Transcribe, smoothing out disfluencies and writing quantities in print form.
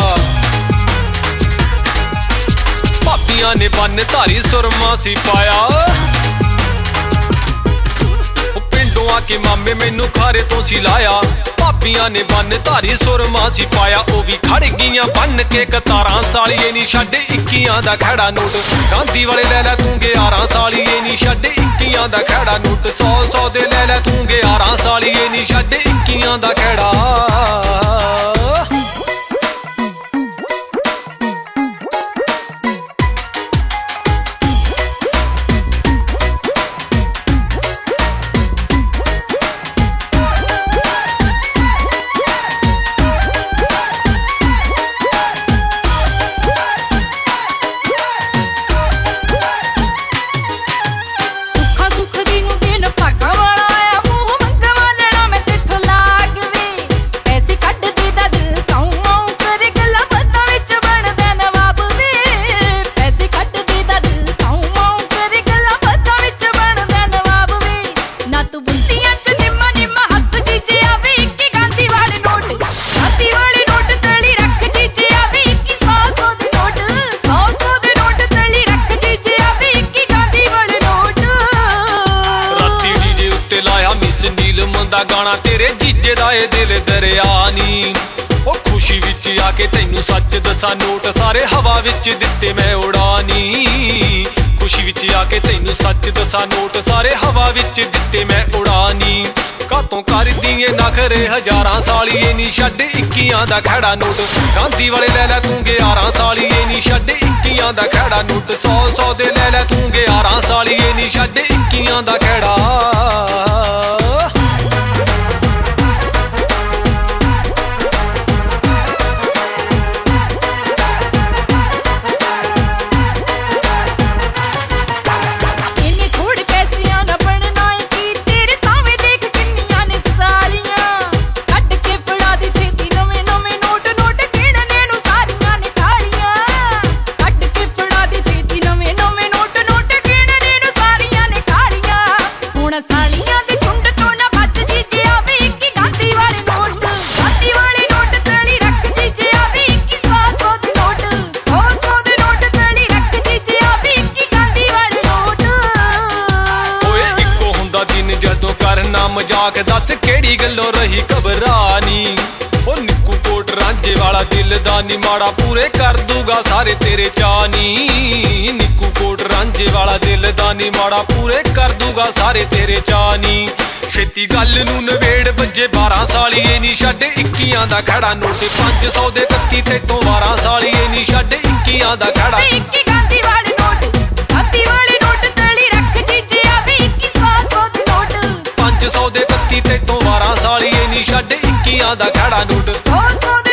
भाबियां ने बन धारी सुरमा सी पाया। पिंडों आके मामे मैनू खारे तो सी लाया। भाबियां ने बन धारी सुरमा सी पाया। ओ भी खड़ गईयां बन के कतारां सालिए नी छड्ड 21 दा खैड़ा नोट। गांधी वाले लै लै तू 11 सालिए नी छड्ड 21 दा खैड़ा नोट। 100 दे लै लै तू 11 सालिए नी छड्ड 21 दा खैड़ा। दा गाना तेरे जीजे दा ए दिल दरिया नी। ओ खुशी विच आके तैनू सच दसा नोट सारे हवा विच दिते मैं उड़ानी। खुशी विच आके तैनू सच दसा नोट सारे हवा विच दिते मैं उड़ानी। कातों कर दिए नखरे हजारां सालिए नी छड्ड 21 दा खैड़ा नोट। गांधी वाले लै लै तू 11 सालिए नी छड्ड 21 दा खैड़ा नोट। 100 दे लै लै तू 11 सालिए नी छड्ड 21 दा खैड़ा। मजाक दस केड़ी गल्लों रही घबरानी। ओ निक्कू कोट रांझे वाला दिल दा नी माड़ा पूरे कर दूगा सारे तेरे चानी। निक्कू कोट रांझे वाला दिल दा नी माड़ा पूरे कर दूगा सारे तेरे चानी। छेती गल नू नवेड़ बजे 12 सालिए नी छड्ड 21 दा खैड़ा नोट। 500 दे 31 ते तो 12 सालिए नी छड्ड 21 दा खैड़ा। गांधी वाले नोट, गांधी वाले नोट तली रख जीजे आवे 2100 दे नोट। 500 दे 31 ते तो 12 सालिए नी छड्ड 21 दा खैड़ा नोट। 100